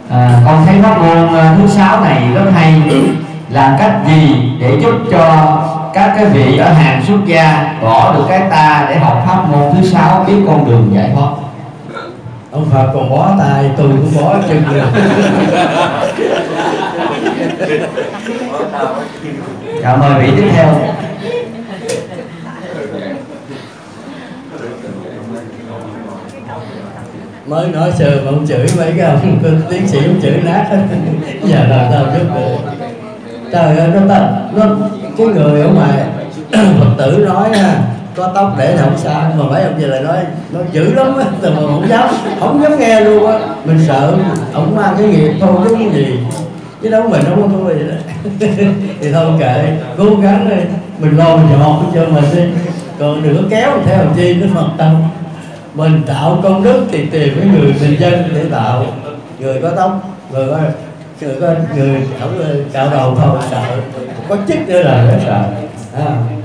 Con thấy pháp môn thứ 6 này rất hay. Làm cách gì để giúp cho các cái vị ở hàng xuất gia bỏ được cái ta để học pháp môn thứ 6, biết con đường giải thoát? Ông Phật còn bó tay, tôi cũng bó chân rồi. Dạ, mời vị tiếp theo. Mới nói sơ mà ông chửi mấy cái ông tiến sĩ, ông chửi nát hết. Giờ làm sao giúp được. Trời ơi, nó cái người ở ngoài Phật tử nói có tóc để thì không sao, mà mấy ông giờ lại nói nó dữ lắm á, mà không dám nghe luôn á. Mình sợ ông mang cái nghiệp thôi chứ cái gì, chứ đâu mình không có thôi vậy đó. Thì thôi kệ, cố gắng đi, mình lo mình dọn cho mình đi, còn đừng có kéo theo làm chi nó Phật tâm. Mình tạo công đức thì tìm cái người bình dân để tạo, người có tóc, người không cạo đầu thôi sợ, có chức nữa là phải sợ.